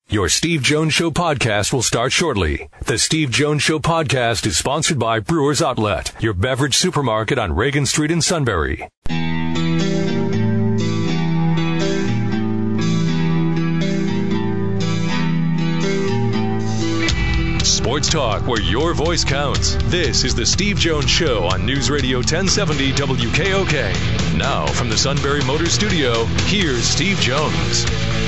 Your Steve Jones Show podcast will start shortly. The Steve Jones Show podcast is sponsored by Brewers Outlet, your beverage supermarket on Reagan Street in Sunbury. Sports talk where your voice counts. This is the Steve Jones Show on News Radio 1070 WKOK. Now from the Sunbury Motors Studio, here's Steve Jones.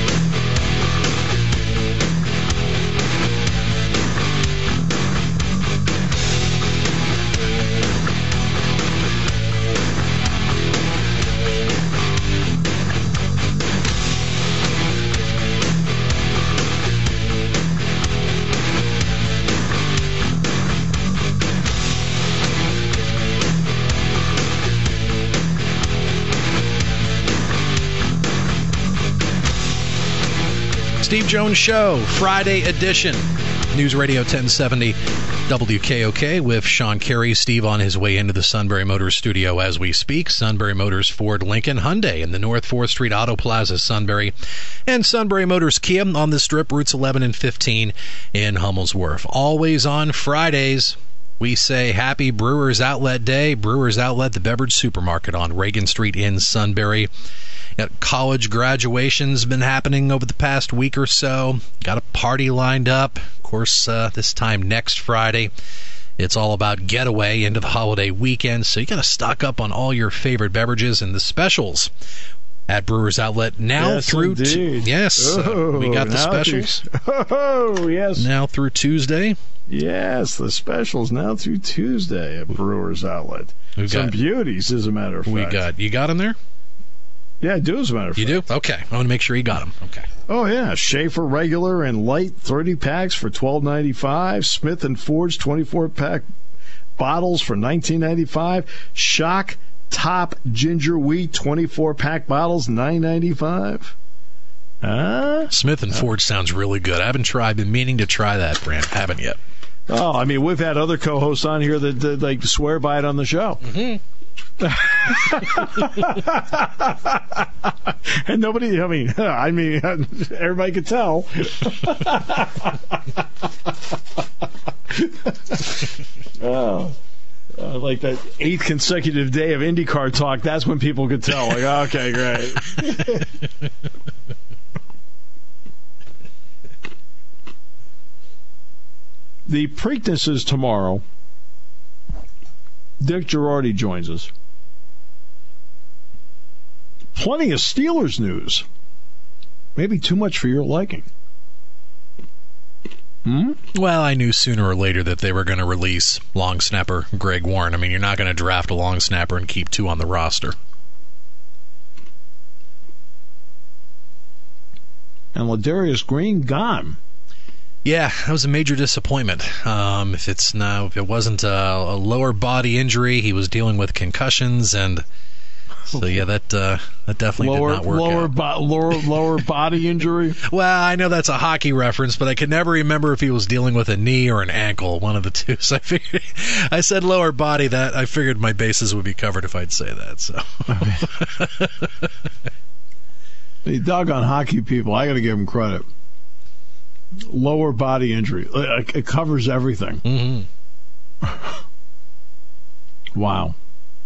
Steve Jones Show, Friday edition. News Radio 1070 WKOK with Sean Carey. Steve on his way into the Sunbury Motors studio as we speak. Sunbury Motors, Ford, Lincoln, Hyundai in the North 4th Street Auto Plaza, Sunbury. And Sunbury Motors Kia on the Strip, routes 11 and 15 in Hummel's Wharf. Always on Fridays, we say Happy Brewers Outlet Day. Brewers Outlet, the beverage supermarket on Reagan Street in Sunbury. Got college graduations been happening over the past week or so. Got a party lined up. Of course, this time next Friday, it's all about getaway into the holiday weekend. So you got to stock up on all your favorite beverages and the specials at Brewers Outlet now through. Yes, we got the specials. Yes. Now through Tuesday. Yes, the specials now through Tuesday at Brewers Outlet. Some beauties, as a matter of fact. You got them there? Yeah, I do, as a matter of fact. You do? Okay. I want to make sure you got them. Okay. Oh, yeah. Schaefer regular and light 30 packs for $12.95. Smith & Ford's 24-pack bottles for $19.95. Shock Top Ginger Wheat 24-pack bottles, $9.95. Smith & Ford sounds really good. I haven't tried. I've been meaning to try that brand. Haven't yet. Oh, I mean, we've had other co-hosts on here that like swear by it on the show. Mm-hmm. And nobody, I mean, everybody could tell. Like that 8th consecutive day of IndyCar talk, that's when people could tell. Like, okay, great. The Preakness is tomorrow. Dick Girardi joins us. Plenty of Steelers news. Maybe too much for your liking. Well, I knew sooner or later that they were going to release long snapper Greg Warren. I mean, you're not going to draft a long snapper and keep 2 on the roster. And Ladarius Green gone. Yeah, that was a major disappointment. If it wasn't a lower body injury, he was dealing with concussions, and so yeah, that definitely did not work out. Lower body injury. Well, I know that's a hockey reference, but I could never remember if he was dealing with a knee or an ankle, one of the two. So I said lower body. That I figured my bases would be covered if I'd say that. So. The doggone hockey people, I got to give them credit. Lower body injury. It covers everything. Mm-hmm. Wow.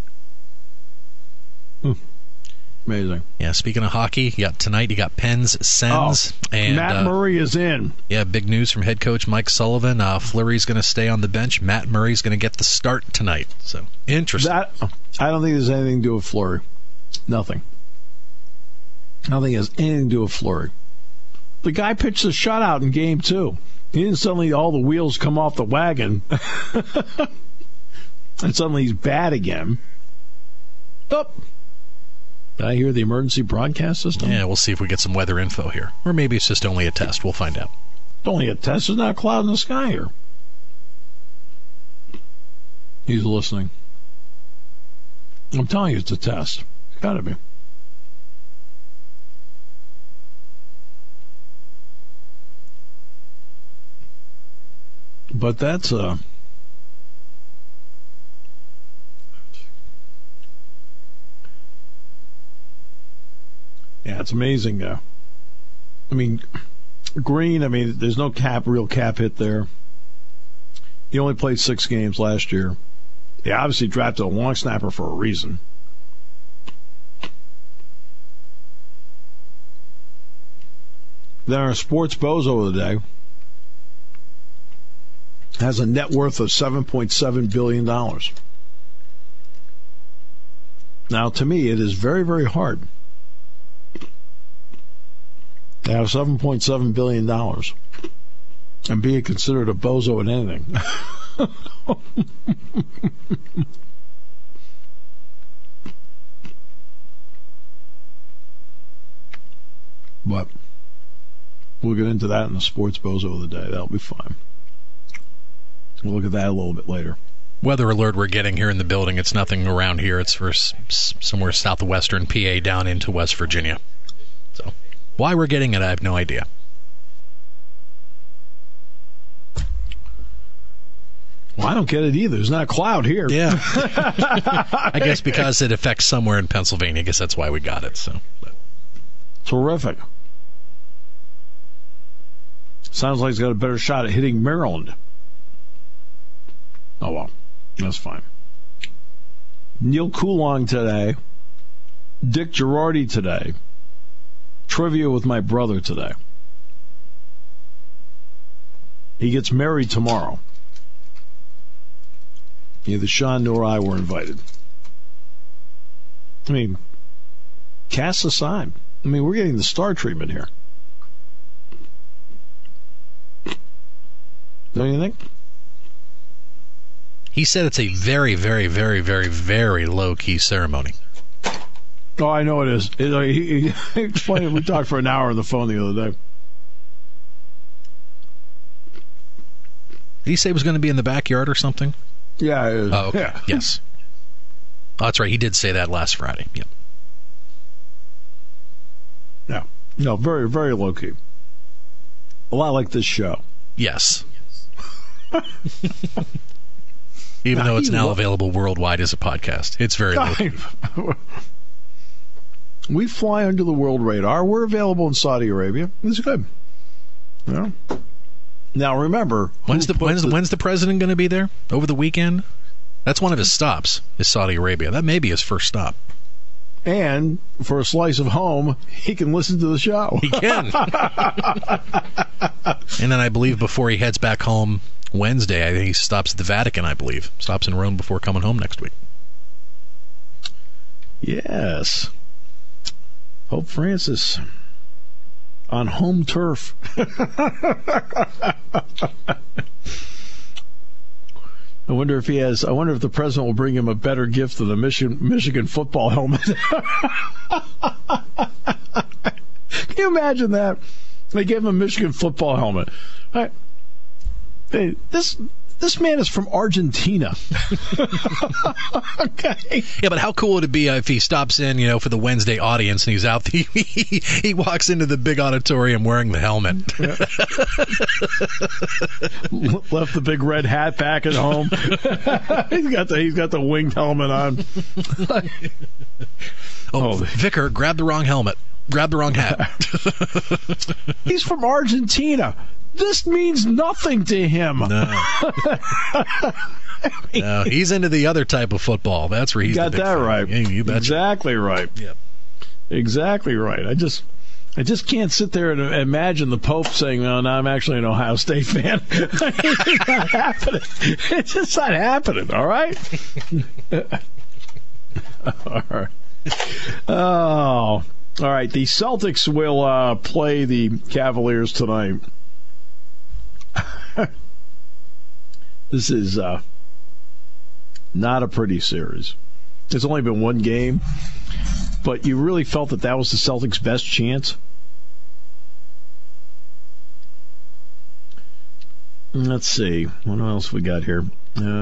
Amazing. Yeah, speaking of hockey, tonight you got Pens, Sens. And Matt Murray is in. Yeah, big news from head coach Mike Sullivan. Fleury's going to stay on the bench. Matt Murray's going to get the start tonight. So, interesting. I don't think there's anything to do with Fleury. Nothing. I don't think it has anything to do with Fleury. The guy pitched a shutout in Game 2. He didn't suddenly all the wheels come off the wagon. And suddenly he's bad again. Oh. Did I hear the emergency broadcast system? Yeah, we'll see if we get some weather info here. Or maybe it's just only a test. We'll find out. It's only a test. There's not a cloud in the sky here. He's listening. I'm telling you, it's a test. It's got to be. But that's yeah, it's amazing. I mean, Green, I mean, there's no real cap hit there. He only played 6 games last year. He obviously drafted a long snapper for a reason. Then our sports bozo of the day has a net worth of $7.7 billion. Now, to me, it is very, very hard to have $7.7 billion and be considered a bozo at anything. But we'll get into that in the sports bozo of the day. That'll be fine. We'll look at that a little bit later. Weather alert we're getting here in the building. It's nothing around here. It's for somewhere southwestern PA down into West Virginia. So why we're getting it, I have no idea. Well, I don't get it either. There's not a cloud here. Yeah. I guess because it affects somewhere in Pennsylvania. I guess that's why we got it. So, terrific. Sounds like he's got a better shot at hitting Maryland. Oh, well. That's fine. Neil Coulon today. Dick Girardi today. Trivia with my brother today. He gets married tomorrow. Neither Sean nor I were invited. I mean, cast aside. I mean, we're getting the star treatment here. Don't you think? He said it's a very, very, very, very, very low-key ceremony. Oh, I know it is. He explained it. We talked for an hour on the phone the other day. Did he say it was going to be in the backyard or something? Yeah, it is. Oh, okay. Yeah. Yes. Oh, that's right. He did say that last Friday. Yep. Yeah. No, very, very low-key. A lot like this show. Yes. Even though it's now available worldwide as a podcast. It's very low-key. We fly under the world radar. We're available in Saudi Arabia. It's good. Yeah. Now, remember... When's the president going to be there? Over the weekend? That's one of his stops, is Saudi Arabia. That may be his first stop. And for a slice of home, he can listen to the show. He can. And then I believe before he heads back home Wednesday, I think he stops at the Vatican, I believe. Stops in Rome before coming home next week. Yes. Pope Francis on home turf. I wonder if the president will bring him a better gift than a Michigan football helmet. Can you imagine that? They gave him a Michigan football helmet. Hey, this man is from Argentina. Okay. Yeah, but how cool would it be if he stops in, for the Wednesday audience and he's out? He walks into the big auditorium wearing the helmet. Yeah. Left the big red hat back at home. He's got the winged helmet on. Vicar, grab the wrong helmet. Grab the wrong hat. He's from Argentina. This means nothing to him. No. No, he's into the other type of football. That's where he's got the big that fan. right. Yeah, you betcha. Exactly right. Yep. Exactly right. I just can't sit there and imagine the Pope saying, "No, I'm actually an Ohio State fan." It's not happening. It's just not happening. All right. All right. Oh. All right. The Celtics will play the Cavaliers tonight. This is not a pretty series. It's only been one game, but you really felt that was the Celtics' best chance. Let's see. What else we got here?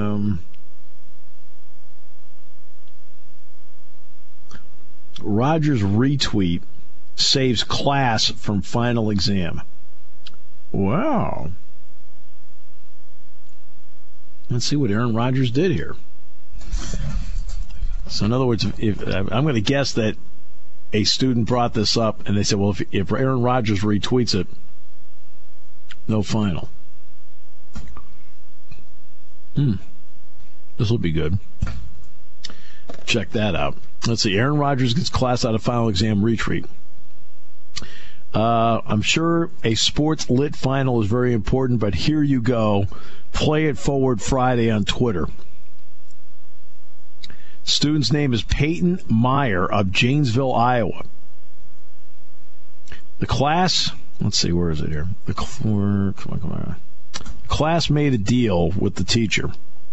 Rogers retweet saves class from final exam. Wow. Let's see what Aaron Rodgers did here. So in other words, if I'm going to guess that a student brought this up and they said, well, if Aaron Rodgers retweets it, No final. This will be good. Check that out. Let's see. Aaron Rodgers gets class out of final exam retreat. I'm sure a sports lit final is very important, but here you go. Play it forward Friday on Twitter. Student's name is Peyton Meyer of Janesville, Iowa. The class, let's see, where is it here? Come on. Class made a deal with the teacher,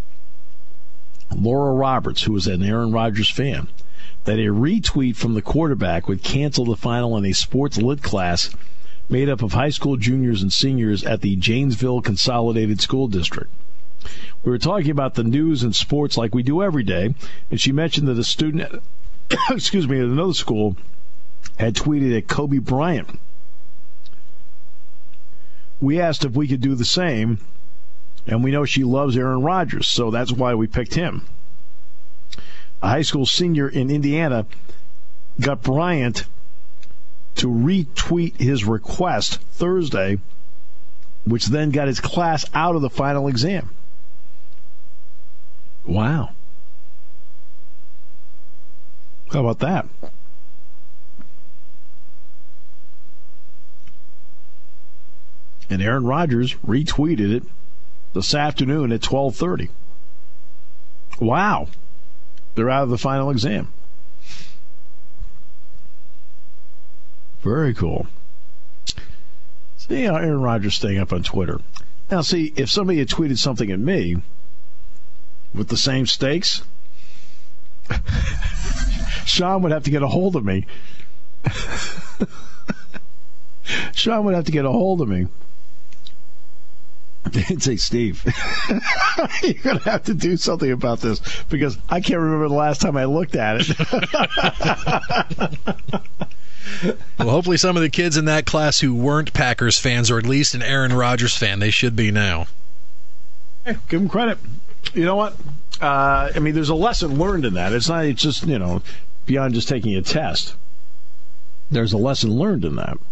Laura Roberts, who was an Aaron Rodgers fan, that a retweet from the quarterback would cancel the final in a sports lit class made up of high school juniors and seniors at the Janesville Consolidated School District. We were talking about the news and sports like we do every day, and she mentioned that a student at, at another school had tweeted at Kobe Bryant. We asked if we could do the same, and we know she loves Aaron Rodgers, so that's why we picked him. A high school senior in Indiana got Bryant to retweet his request Thursday, which then got his class out of the final exam. Wow. How about that? And Aaron Rodgers retweeted it this afternoon at 12:30. Wow. They're out of the final exam. Very cool. See how Aaron Rodgers staying up on Twitter. Now, see, if somebody had tweeted something at me with the same stakes, Sean would have to get a hold of me. Sean would have to get a hold of me. They'd say, Steve, you're going to have to do something about this because I can't remember the last time I looked at it. Well, hopefully some of the kids in that class who weren't Packers fans, or at least an Aaron Rodgers fan, they should be now. Hey, give them credit. You know what? I mean, there's a lesson learned in that. It's just, beyond just taking a test. There's a lesson learned in that.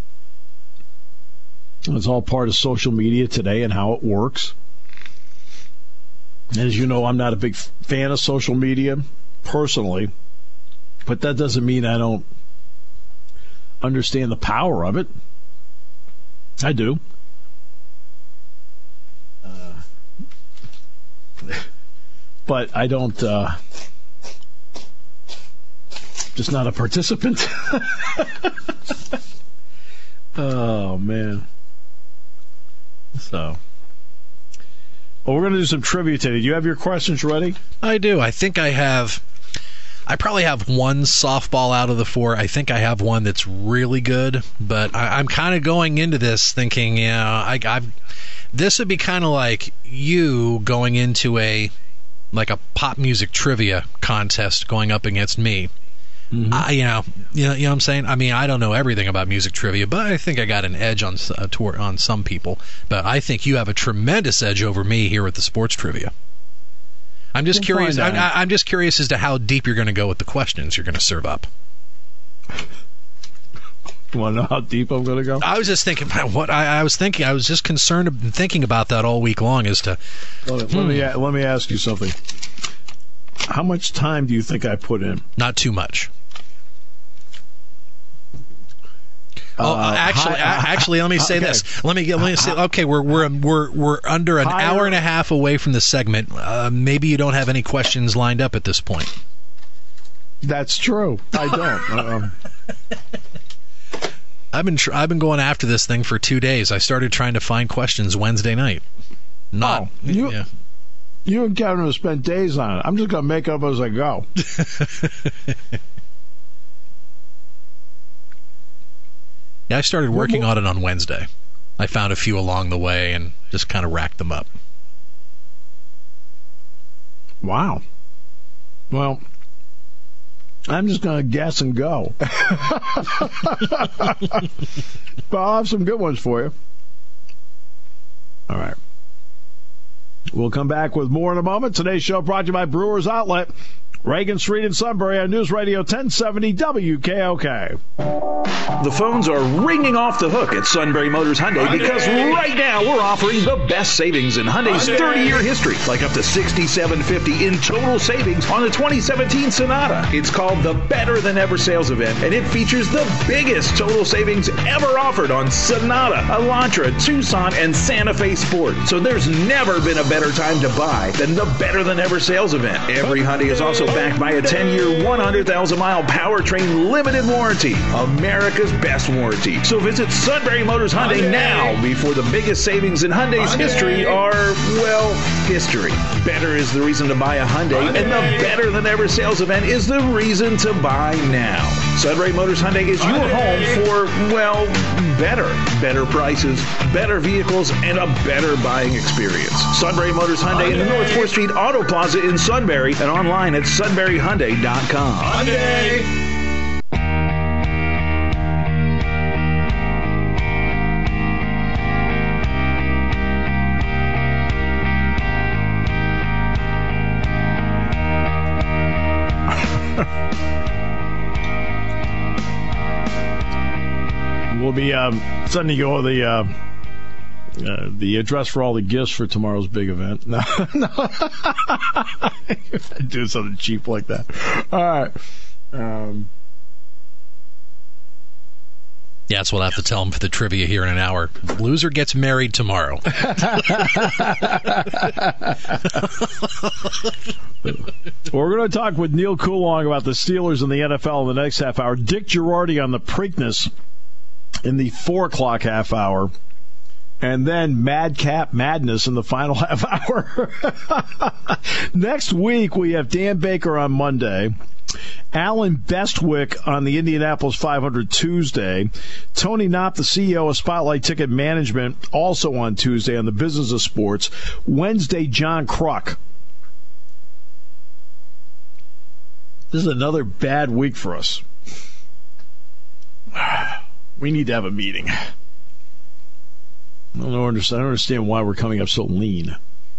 It's all part of social media today and how it works. And as you know, I'm not a big fan of social media personally, but that doesn't mean I don't understand the power of it. I do. But I don't, just not a participant. Oh, man. So, well, we're going to do some trivia today. Do you have your questions ready? I do. I think I probably have one softball out of the four. I think I have one that's really good, but I'm kind of going into this thinking, this would be kind of like you going into a pop music trivia contest going up against me. Mm-hmm. You know what I'm saying? I mean, I don't know everything about music trivia, but I think I got an edge on some people. But I think you have a tremendous edge over me here with the sports trivia. I'm just curious. I'm just curious as to how deep you're going to go with the questions you're going to serve up. You want to know how deep I'm going to go? I was just thinking what I was thinking. I was just concerned and thinking about that all week long as to. Let me ask you something. How much time do you think I put in? Not too much. Actually, let me say this. Let me say. Okay, we're under an hour and a half away from the segment. Maybe you don't have any questions lined up at this point. That's true. I don't. I've been going after this thing for 2 days. I started trying to find questions Wednesday night. You and Kevin have spent days on it. I'm just going to make up as I go. Yeah, I started working on it on Wednesday. I found a few along the way and just kind of racked them up. Wow. Well, I'm just going to guess and go. But I'll have some good ones for you. All right. We'll come back with more in a moment. Today's show brought to you by Brewers Outlet. Reagan Street in Sunbury on News Radio 1070 WKOK. The phones are ringing off the hook at Sunbury Motors Hyundai because right now we're offering the best savings in Hyundai's 30-year history, like up to $6,750 in total savings on the 2017 Sonata. It's called the Better Than Ever sales event, and it features the biggest total savings ever offered on Sonata, Elantra, Tucson, and Santa Fe Sport. So there's never been a better time to buy than the Better Than Ever sales event. Every Hyundai is also backed by a 10-year, 100,000-mile powertrain limited warranty, America's best warranty. So visit Sunbury Motors Hyundai now before the biggest savings in Hyundai's history are, well, history. Better is the reason to buy a Hyundai, and the Better Than Ever sales event is the reason to buy now. Sunbury Motors Hyundai is your home for, well, better. Better prices, better vehicles, and a better buying experience. Sunbury Motors Hyundai in the North 4th Street Auto Plaza in Sunbury and online at sunburyhyundai.com. Hyundai! We'll be sending you all the address for all the gifts for tomorrow's big event. No. If I do something cheap like that. All right. Yeah, that's what I'll have to tell him for the trivia here in an hour. Loser gets married tomorrow. We're going to talk with Neil Coulong about the Steelers and the NFL in the next half hour. Dick Girardi on the Preakness in the 4 o'clock half hour. And then Madcap Madness in the final half hour. Next week, we have Dan Baker on Monday. Alan Bestwick on the Indianapolis 500 Tuesday. Tony Knopp, the CEO of Spotlight Ticket Management, also on Tuesday on the Business of Sports. Wednesday, John Kruk. This is another bad week for us. We need to have a meeting. I don't understand why we're coming up so lean.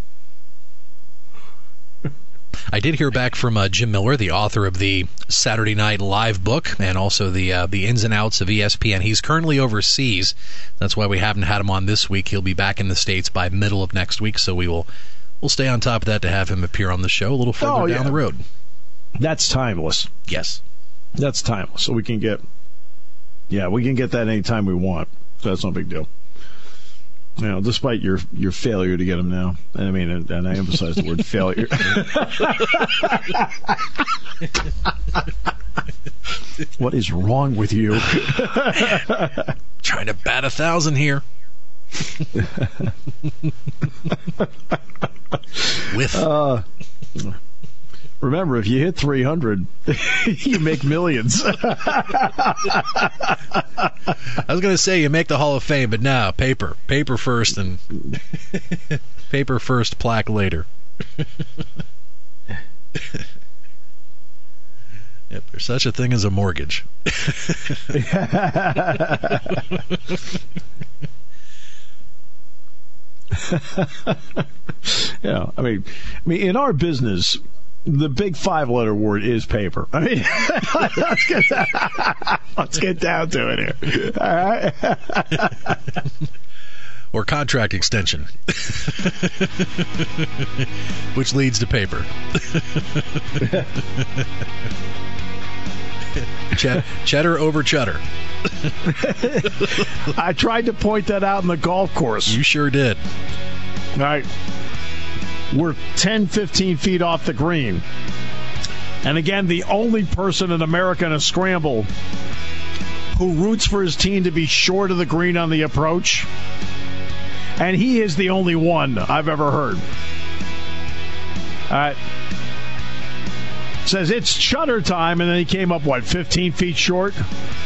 I did hear back from Jim Miller, the author of the Saturday Night Live book, and also the ins and outs of ESPN. He's currently overseas. That's why we haven't had him on this week. He'll be back in the States by middle of next week, so we'll stay on top of that to have him appear on the show a little further down the road. That's timeless. Yes. That's timeless. So we can get that anytime we want. So that's no big deal. You know, despite your failure to get him now. I mean, and I emphasize the word failure. What is wrong with you? Trying to bat 1,000 here. Remember, if you hit 300, you make millions. I was going to say you make the Hall of Fame, but no, paper first, and paper first, plaque later. Yep, there's such a thing as a mortgage. Yeah, I mean, in our business, the big 5-letter word is paper. I mean, let's get down to it here. All right. Or contract extension, which leads to paper. Cheddar over cheddar. I tried to point that out in the golf course. You sure did. All right. We're 10, 15 feet off the green. And again, the only person in America in a scramble who roots for his team to be short of the green on the approach. And he is the only one I've ever heard. All right. Says it's chutter time, and then he came up, 15 feet short?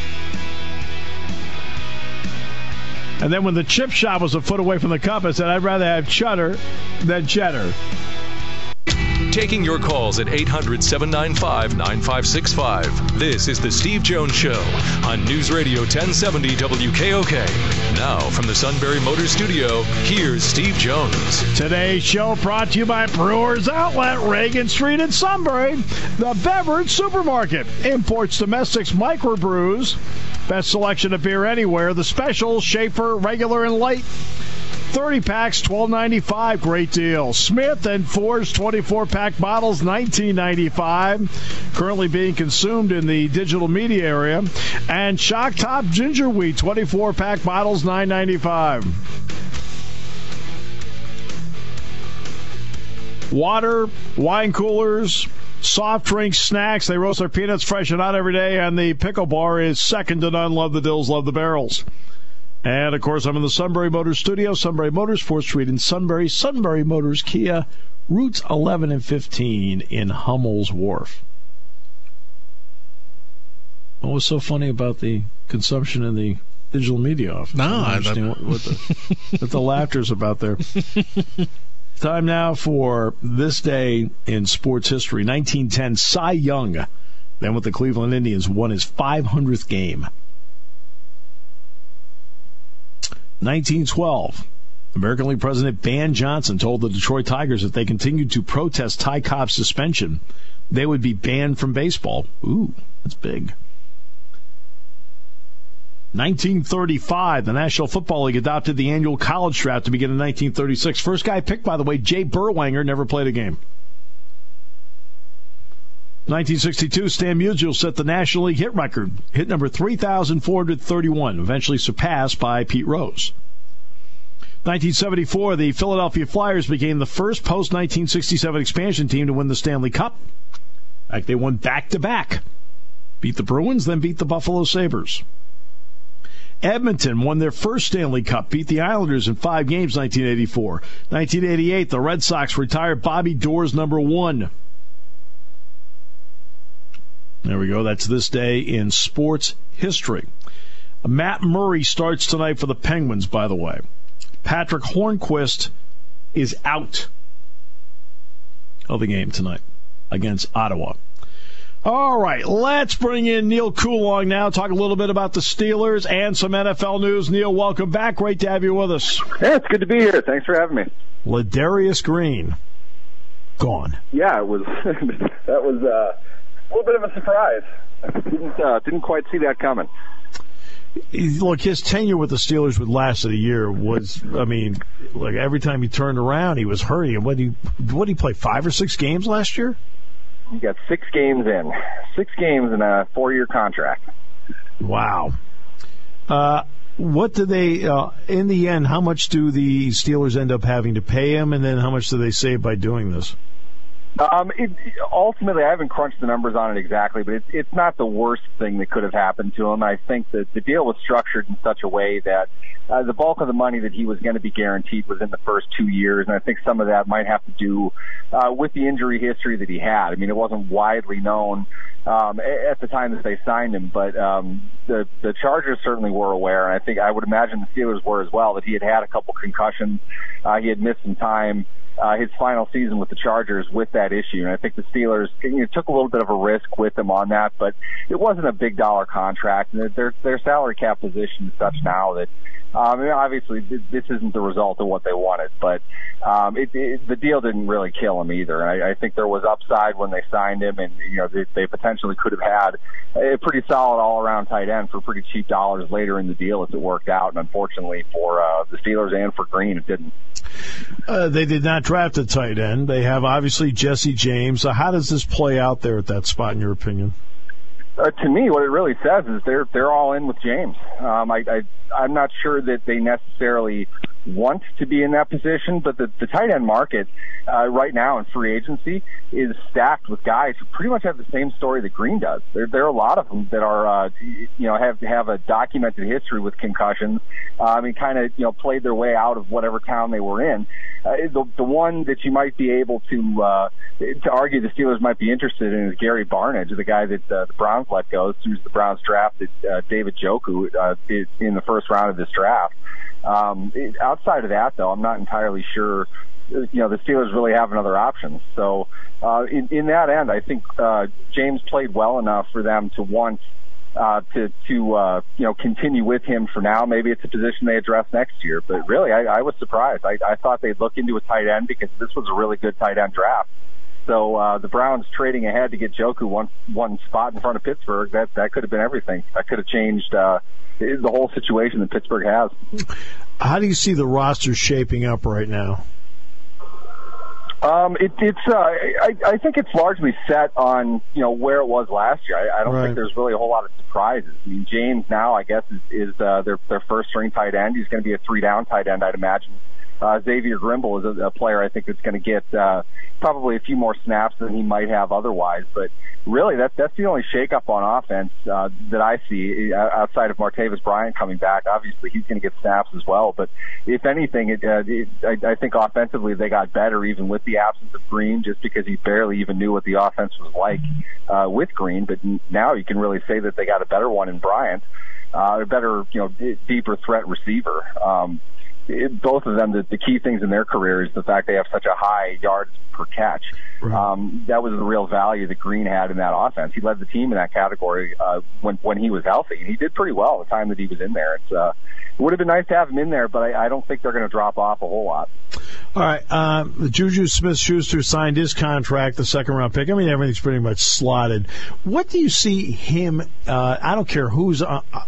And then when the chip shot was a foot away from the cup, I said, I'd rather have chutter than cheddar. taking your calls at 800-795-9565. This is the Steve Jones Show on News Radio 1070 WKOK. Now from the Sunbury Motors Studio, here's Steve Jones. Today's show brought to you by Brewers Outlet, Reagan Street in Sunbury. The Beverage Supermarket imports domestics microbrews. Best selection of beer anywhere. The specials, Schaefer, regular and light. 30 packs, $12.95. Great deal. Smith & Ford's 24-pack bottles, $19.95. Currently being consumed in the digital media area. And Shock Top Ginger Wheat, 24-pack bottles, $9.95. Water, wine coolers, soft drinks, snacks. They roast their peanuts fresh and hot every day. And the pickle bar is second to none. Love the dills, love the barrels. And, of course, I'm in the Sunbury Motors studio. Sunbury Motors, 4th Street in Sunbury. Sunbury Motors Kia, routes 11 and 15 in Hummel's Wharf. What was so funny about the consumption in the digital media office? No, I don't understand what the laughter's about there. Time now for this day in sports history. 1910, Cy Young, then with the Cleveland Indians, won his 500th game. 1912, American League President Van Johnson told the Detroit Tigers if they continued to protest Ty Cobb's suspension, they would be banned from baseball. Ooh, that's big. 1935, the National Football League adopted the annual college draft to begin in 1936. First guy picked, by the way, Jay Berwanger, never played a game. 1962, Stan Musial set the National League hit record, hit number 3,431, eventually surpassed by Pete Rose. 1974, the Philadelphia Flyers became the first post-1967 expansion team to win the Stanley Cup. In fact, they won back-to-back. Beat the Bruins, then beat the Buffalo Sabres. Edmonton won their first Stanley Cup, beat the Islanders in 5 games, 1984. 1988, the Red Sox retired Bobby Doerr's number 1. There we go. That's this day in sports history. Matt Murray starts tonight for the Penguins, by the way. Patrick Hornquist is out of the game tonight against Ottawa. All right, let's bring in Neil Coulong now, talk a little bit about the Steelers and some NFL news. Neil, welcome back. Great to have you with us. Yeah, it's good to be here. Thanks for having me. Ladarius Green, gone. Yeah, it was. That was a little bit of a surprise. Didn't quite see that coming. Look, his tenure with the Steelers would last a year was, I mean, like every time he turned around, he was hurting. What did he play, 5 or 6 games last year? He got 6 games in. 6 games in a 4-year contract. Wow. What do they, in the end, how much do the Steelers end up having to pay him, and then how much do they save by doing this? Ultimately, I haven't crunched the numbers on it exactly, but it's not the worst thing that could have happened to him. I think that the deal was structured in such a way that the bulk of the money that he was going to be guaranteed was in the first 2 years, and I think some of that might have to do with the injury history that he had. I mean, it wasn't widely known at the time that they signed him, but the Chargers certainly were aware, and I would imagine the Steelers were as well, that he had a couple concussions. He had missed some time. His final season with the Chargers with that issue. And I think the Steelers took a little bit of a risk with him on that, but it wasn't a big dollar contract. And their salary cap position is such now that obviously this isn't the result of what they wanted, but the deal didn't really kill him either. And I think there was upside when they signed him, and they potentially could have had a pretty solid all-around tight end for pretty cheap dollars later in the deal if it worked out. And unfortunately for the Steelers and for Green, it didn't. They did not draft a tight end. They have, obviously, Jesse James. How does this play out there at that spot, in your opinion? To me, what it really says is they're all in with James. I'm not sure that they necessarily want to be in that position, but the tight end market right now in free agency is stacked with guys who pretty much have the same story that Green does. There are a lot of them that are have a documented history with concussions, and kind of played their way out of whatever town they were in. The one that you might be able to argue the Steelers might be interested in is Gary Barnidge, the guy that the Browns let go as soon as the Browns drafted David Njoku in the first round of this draft. Outside of that, though, I'm not entirely sure the Steelers really have another option. So in that end, I think James played well enough for them to want to continue with him for now. Maybe it's a position they address next year. But really, I was surprised. I thought they'd look into a tight end because this was a really good tight end draft. So the Browns trading ahead to get Njoku one spot in front of Pittsburgh, that could have been everything. That could have changed the whole situation that Pittsburgh has. How do you see the roster shaping up right now? I think it's largely set on where it was last year. I don't think there's really a whole lot of surprises. I mean, James now, I guess, is their first string tight end. He's going to be a 3-down tight end, I'd imagine. Xavier Grimble is a player I think that's going to get probably a few more snaps than he might have otherwise. But really, that's the only shakeup on offense that I see outside of Martavis Bryant coming back. Obviously, he's going to get snaps as well. But if anything, I think offensively they got better even with the absence of Green, just because he barely even knew what the offense was like with Green. But now you can really say that they got a better one in Bryant, a better deeper threat receiver. Both of them, the key things in their career is the fact they have such a high yards per catch. Right. That was the real value that Green had in that offense. He led the team in that category when he was healthy, and he did pretty well the time that he was in there. It would have been nice to have him in there, but I don't think they're going to drop off a whole lot. All right, Juju Smith-Schuster signed his contract, the second-round pick. I mean, everything's pretty much slotted. What do you see him? I don't care who's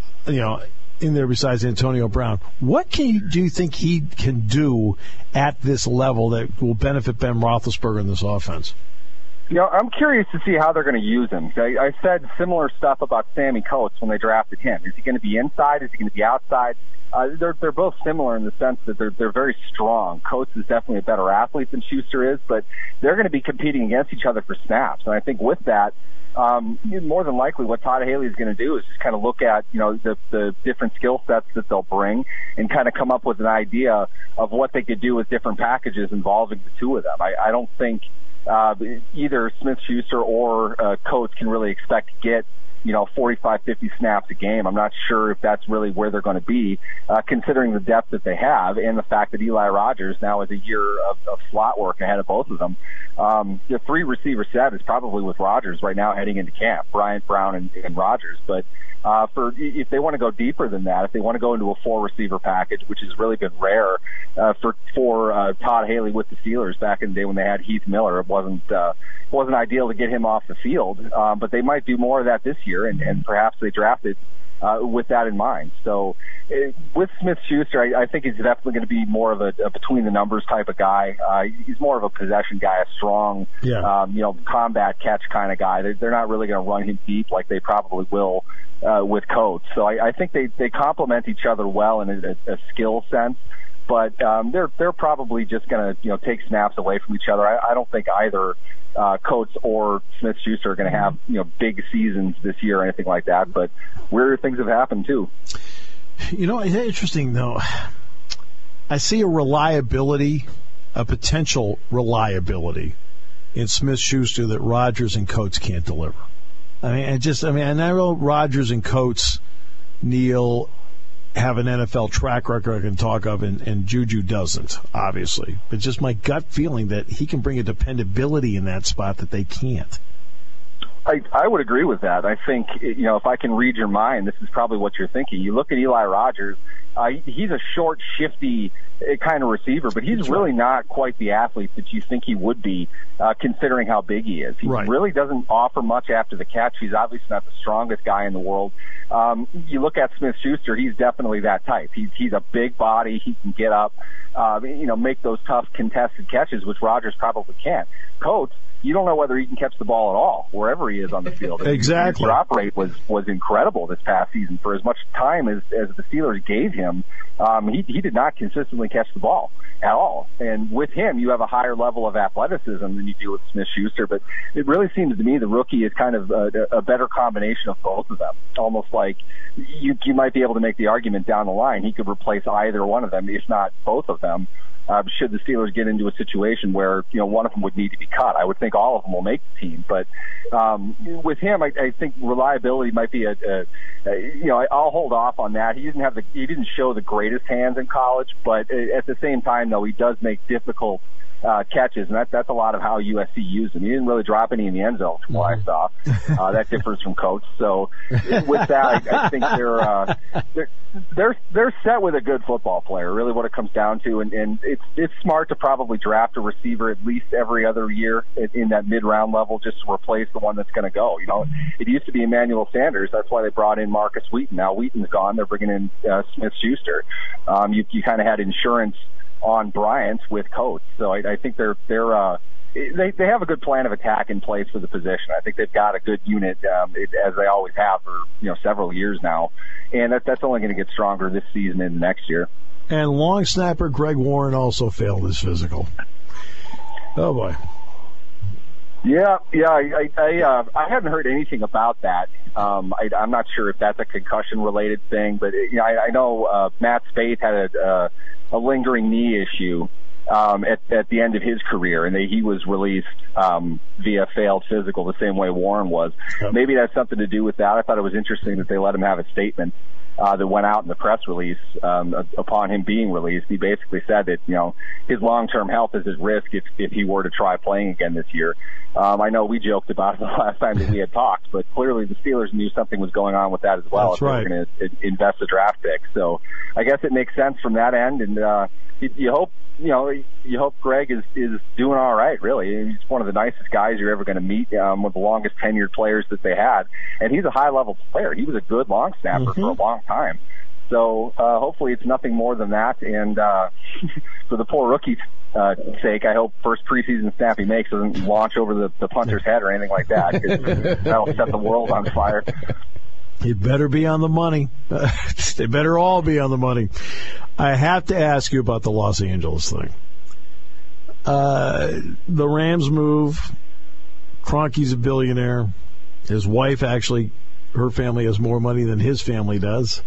in there besides Antonio Brown. What do you think he can do at this level that will benefit Ben Roethlisberger in this offense? I'm curious to see how they're going to use him. I said similar stuff about Sammy Coates when they drafted him. Is he going to be inside? Is he going to be outside? They're both similar in the sense that they're very strong. Coates is definitely a better athlete than Schuster is, but they're going to be competing against each other for snaps. And I think with that, more than likely what Todd Haley is going to do is just kind of look at, the different skill sets that they'll bring and kind of come up with an idea of what they could do with different packages involving the two of them. I don't think either Smith-Schuster or Coates can really expect to get 45, 50 snaps a game. I'm not sure if that's really where they're going to be, considering the depth that they have and the fact that Eli Rogers now has a year of slot work ahead of both of them. The 3-receiver set is probably with Rogers right now heading into camp, Bryant, Brown, and Rogers. But if they want to go deeper than that, if they want to go into a 4-receiver package, which has really been rare for Todd Haley with the Steelers back in the day when they had Heath Miller, it wasn't ideal to get him off the field. But they might do more of that this year, and perhaps they drafted with that in mind. So with Smith-Schuster, I think he's definitely going to be more of a between-the-numbers type of guy. He's more of a possession guy, a strong, combat catch kind of guy. They're not really going to run him deep like they probably will with Coates. So I think they complement each other well in a skill sense. But they're probably just going to take snaps away from each other. I don't think either Coates or Smith-Schuster are going to have big seasons this year or anything like that. But weird things have happened too. It's interesting though. I see a potential reliability in Smith-Schuster that Rodgers and Coates can't deliver. I know Rodgers and Coates, Neil, have an NFL track record I can talk of, and Juju doesn't, obviously. But just my gut feeling that he can bring a dependability in that spot that they can't. I would agree with that. I think, if I can read your mind, this is probably what you're thinking. You look at Eli Rogers, he's a short, shifty kind of receiver, but he's really not quite the athlete that you think he would be, considering how big he is. He really doesn't offer much after the catch. He's obviously not the strongest guy in the world. You look at Smith-Schuster, he's definitely that type. He's a big body. He can get up, make those tough contested catches, which Rodgers probably can't. Coates, you don't know whether he can catch the ball at all, wherever he is on the field. Exactly. His drop rate was incredible this past season. For as much time as the Steelers gave him, he did not consistently catch the ball at all. And with him, you have a higher level of athleticism than you do with Smith-Schuster. But it really seems to me the rookie is kind of a better combination of both of them. Almost like you might be able to make the argument down the line he could replace either one of them, if not both of them. Should the Steelers get into a situation where one of them would need to be cut, I would think all of them will make the team. But with him, I think reliability might be I'll hold off on that. He didn't show the greatest hands in college, but at the same time, though, he does make difficult catches, and that's a lot of how USC used him. He didn't really drop any in the end zone from what I saw. That differs from Coates. So with that, I think they're set with a good football player, really what it comes down to, and it's smart to probably draft a receiver at least every other year in that mid-round level just to replace the one that's going to go. You know, it used to be Emmanuel Sanders. That's why they brought in Marcus Wheaton. Now Wheaton's gone. They're bringing in Smith-Schuster. You kind of had insurance on Bryant with Coates. So I think they have a good plan of attack in place for the position. I think they've got a good unit, as they always have for several years now, and that's only going to get stronger this season and next year. And long snapper Greg Warren also failed his physical. Oh boy. Yeah. I haven't heard anything about that. I'm not sure if that's a concussion-related thing, but I know Matt Spaeth had a lingering knee issue at the end of his career, and he was released via failed physical the same way Warren was. Yep. Maybe that's something to do with that. I thought it was interesting that they let him have a statement that went out in the press release upon him being released. He basically said that his long-term health is at risk if he were to try playing again this year. I know we joked about it the last time that we had talked, but clearly the Steelers knew something was going on with that as well. That's right. They were going to invest a draft pick. So I guess it makes sense from that end, and you hope Greg is doing all right, really. He's one of the nicest guys you're ever going to meet, one of the longest tenured players that they had. And he's a high-level player. He was a good long snapper for a long time. So hopefully it's nothing more than that. And for the poor rookie's sake, I hope first preseason snap he makes doesn't launch over the punter's head or anything like that, because that'll set the world on fire. You better be on the money. They better all be on the money. I have to ask you about the Los Angeles thing. The Rams move. Kroenke's a billionaire. His wife actually, her family has more money than his family does.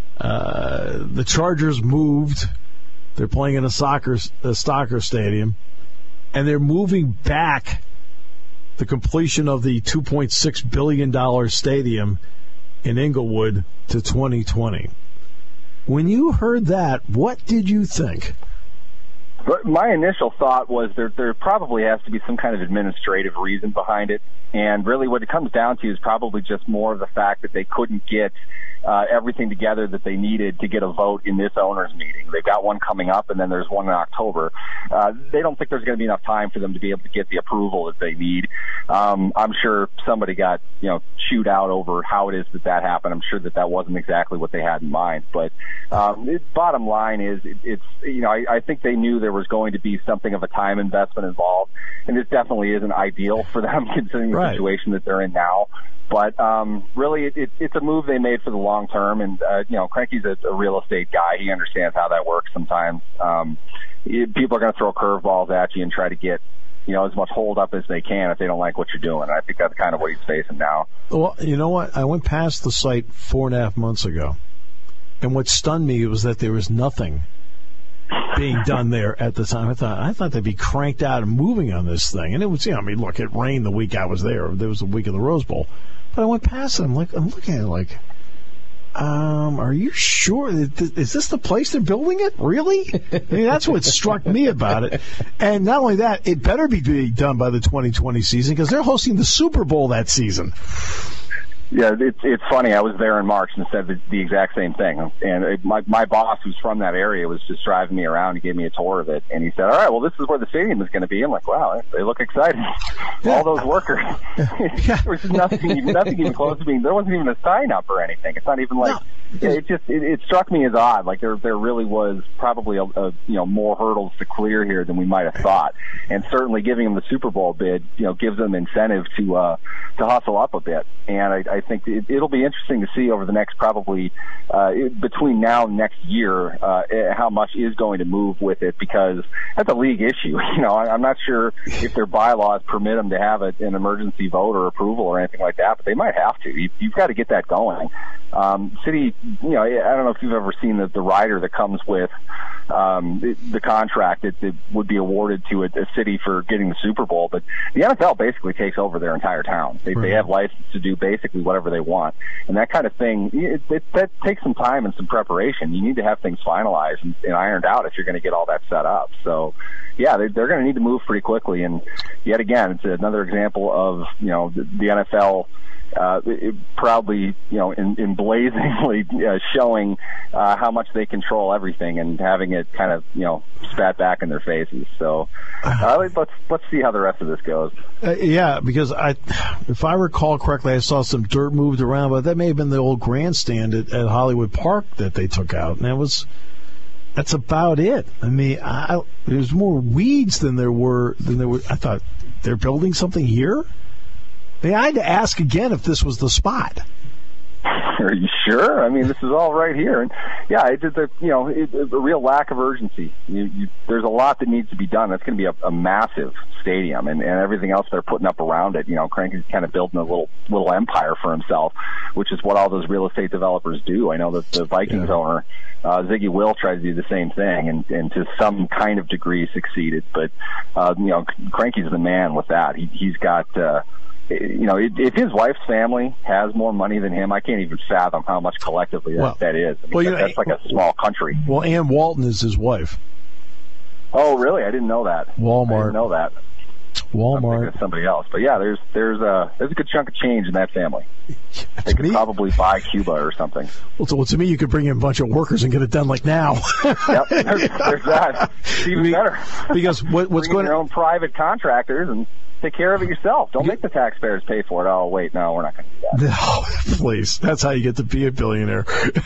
The Chargers moved. They're playing in a soccer stadium. And they're moving back the completion of the $2.6 billion stadium in Inglewood to 2020. When you heard that, what did you think? But my initial thought was there probably has to be some kind of administrative reason behind it. And really what it comes down to is probably just more of the fact that they couldn't get everything together that they needed to get a vote in this owners meeting. They've got one coming up, and then there's one in October. They don't think there's going to be enough time for them to be able to get the approval that they need. I'm sure somebody got chewed out over how it is that happened. I'm sure that wasn't exactly what they had in mind. But bottom line is, I think they knew there was going to be something of a time investment involved, and this definitely isn't ideal for them considering the situation that they're in now. But really, it's a move they made for the long term, and Kroenke's a real estate guy. He understands how that works sometimes. People are going to throw curveballs at you and try to get as much hold up as they can if they don't like what you're doing. I think that's kind of what he's facing now. Well, you know what? I went past the site 4.5 months ago, and what stunned me was that there was nothing being done there at the time. I thought they'd be cranked out and moving on this thing. And it was, look, it rained the week I was there. There was the week of the Rose Bowl. But I went past it. I'm looking at it like, are you sure? Is this the place they're building it? Really? I mean, that's what struck me about it. And not only that, it better be done by the 2020 season because they're hosting the Super Bowl that season. Yeah, it's funny. I was there in March and said the exact same thing. And my boss, who's from that area, was just driving me around. He gave me a tour of it, and he said, "All right, well, this is where the stadium is going to be." I'm like, "Wow, they look excited." Yeah. All those workers. There was nothing even close to being. There wasn't even a sign up or anything. It's not even like. No. It struck me as odd. Like there really was probably a more hurdles to clear here than we might have thought, and certainly giving them the Super Bowl bid gives them incentive to hustle up a bit. And I think it'll be interesting to see over the next probably between now and next year how much is going to move with it, because that's a league issue. I'm not sure if their bylaws permit them to have an emergency vote or approval or anything like that, but they might have to. You've got to get that going. City, I don't know if you've ever seen the rider that comes with the contract that would be awarded to a city for getting the Super Bowl, but the NFL basically takes over their entire town. They have license to do basically whatever they want. And that kind of thing, that takes some time and some preparation. You need to have things finalized and ironed out if you're going to get all that set up. So, yeah, they're going to need to move pretty quickly. And yet again, it's another example of, the NFL proudly, emblazingly showing how much they control everything and having it kind of, spat back in their faces. So let's see how the rest of this goes. Yeah, because if I recall correctly, I saw some dirt moved around, but that may have been the old grandstand at Hollywood Park that they took out, and that's about it. I mean, there's more weeds than there were. I thought, they're building something here? I had to ask again if this was the spot. Are you sure? I mean, this is all right here. And yeah, it's a real lack of urgency. There's a lot that needs to be done. That's going to be a massive stadium, and everything else they're putting up around it. Cranky's kind of building a little empire for himself, which is what all those real estate developers do. I know that the Vikings owner, Ziggy Will, tried to do the same thing, and to some kind of degree succeeded. But Cranky's the man with that. He's got. If his wife's family has more money than him, I can't even fathom how much collectively that is. I mean, that's like a small country. Well, Ann Walton is his wife. Oh, really? I didn't know that. Walmart. I didn't know that. Walmart. I'm thinking of somebody else. But yeah, there's a good chunk of change in that family. They could probably buy Cuba or something. Well, to me, you could bring in a bunch of workers and get it done like now. Yep, there's that. It's even better. Because what's going on? Your own private contractors and take care of it yourself. Don't make the taxpayers pay for it. Oh, wait, no, we're not going to do that. No, please. That's how you get to be a billionaire.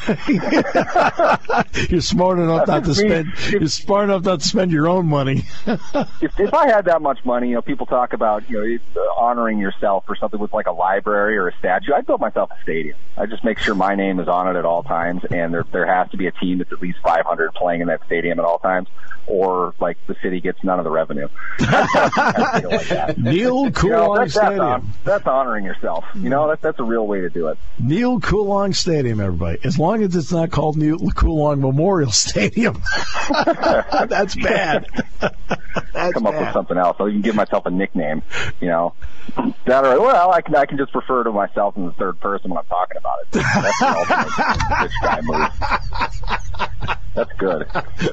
You're smart enough not to spend. You're smart enough not to spend your own money. If I had that much money, people talk about honoring yourself or something with like a library or a statue. I'd build myself a stadium. I just make sure my name is on it at all times, and there has to be a team that's at least 500 playing in that stadium at all times, or like the city gets none of the revenue. I feel like that. Neil Coulong Stadium. That's honoring yourself. That's a real way to do it. Neil Coulong Stadium, everybody. As long as it's not called Neil Coulong Memorial Stadium. That's bad. Come up with something else. I'll even give myself a nickname. That I can just refer to myself in the third person when I'm talking about it. That's the ultimate rich guy move. That's good.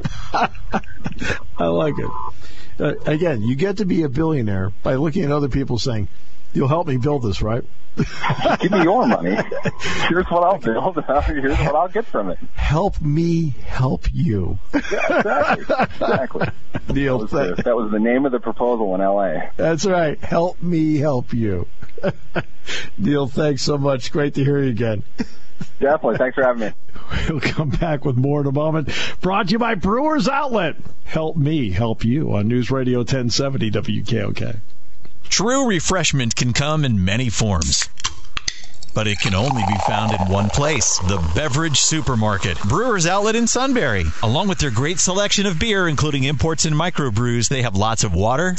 I like it. Again, you get to be a billionaire by looking at other people saying, "You'll help me build this, right?" Give me your money. Here's what I'll build. Here's what I'll get from it. Help me help you. Yeah, exactly. Neil, that was the name of the proposal in L.A. That's right. Help me help you. Neil, thanks so much. Great to hear you again. Definitely. Thanks for having me. We'll come back with more in a moment. Brought to you by Brewers Outlet. Help me help you on News Radio 1070 WKOK. True refreshment can come in many forms, but it can only be found in one place, the Beverage Supermarket. Brewers Outlet in Sunbury. Along with their great selection of beer, including imports and microbrews, they have lots of water,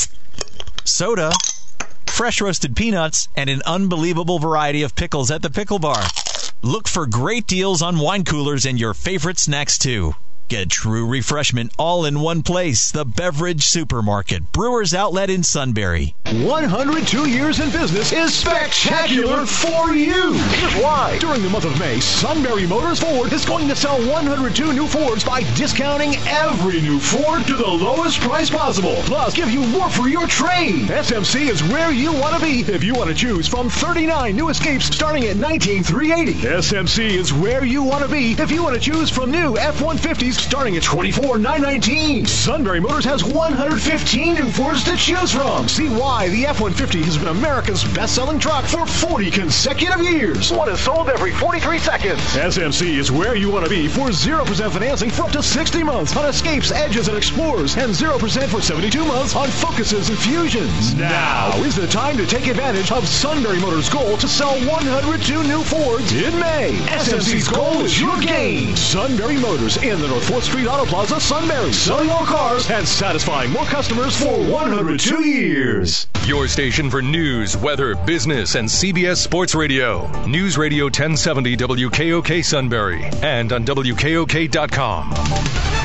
soda, fresh roasted peanuts, and an unbelievable variety of pickles at the pickle bar. Look for great deals on wine coolers and your favorite snacks, too. Get true refreshment all in one place. The Beverage Supermarket. Brewers Outlet in Sunbury. 102 years in business is spectacular for you. Here's why. During the month of May, Sunbury Motors Ford is going to sell 102 new Fords by discounting every new Ford to the lowest price possible. Plus, give you more for your trade. SMC is where you want to be if you want to choose from 39 new Escapes starting at $19,380. SMC is where you want to be if you want to choose from new F-150s starting at $24,919. Sunbury Motors has 115 new Fords to choose from. See why the F-150 has been America's best-selling truck for 40 consecutive years. One is sold every 43 seconds. SMC is where you want to be for 0% financing for up to 60 months on Escapes, Edges, and Explorers, and 0% for 72 months on Focuses and Fusions. Now is the time to take advantage of Sunbury Motors' goal to sell 102 new Fords in May. SMC's goal is your gain. Sunbury Motors in the North 4th Street Auto Plaza, Sunbury. Selling more cars and satisfying more customers for 102 years. Your station for news, weather, business, and CBS Sports Radio. News Radio 1070 WKOK Sunbury and on WKOK.com.